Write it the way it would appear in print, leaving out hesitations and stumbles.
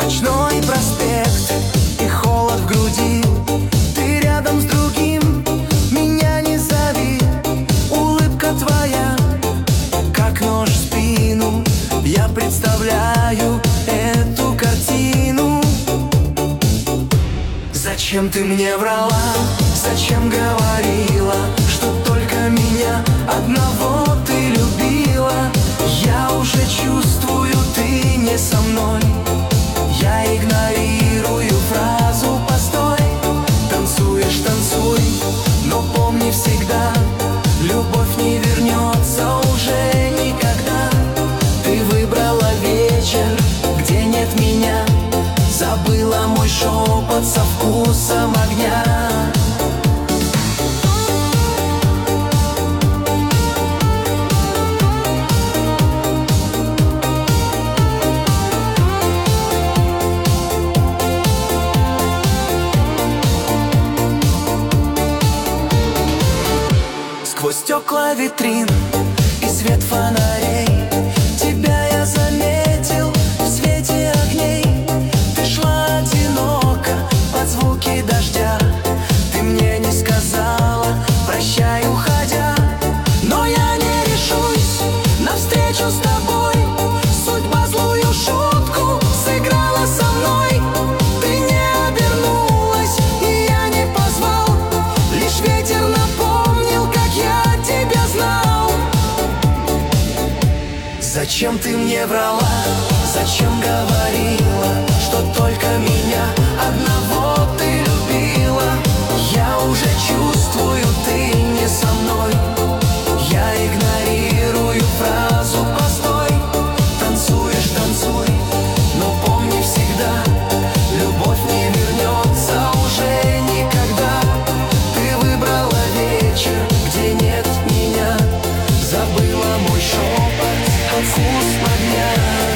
Ночной проспект и холод в груди. Ты рядом с другим, меня не зови. Улыбка твоя, как нож в спину. Я представляю эту картину. Зачем ты мне врала? Зачем говорила, что только меня одного ты любила? Я уже чувствую, ты не со мной. Я игнорирую фразу «постой». Танцуешь, танцуй, но помни всегда, любовь не вернется уже никогда. Ты выбрала вечер, где нет меня, забыла мой шепот со вкусом огня. Сквозь стекла витрин и свет фонарей тебя я заметил в свете огней. Ты шла одиноко под звуки дождя. Ты мне не сказала прощай, уходя. Но я не решусь на встречу с тобой. Судьба злую шутку сыграла со мной. Ты не обернулась, и я не позвал. Лишь ветер напомнил, как я тебя знал. Зачем ты мне врала? Зачем говорила, что только меня одного ты любила? Я уже чувствую, ты не со мной. Я игнорирую фразу «постой». Танцуешь, танцуй, но помни всегда, любовь не вернется уже никогда. Ты выбрала вечер, где нет меня, забыла мой шепот, вкус огня.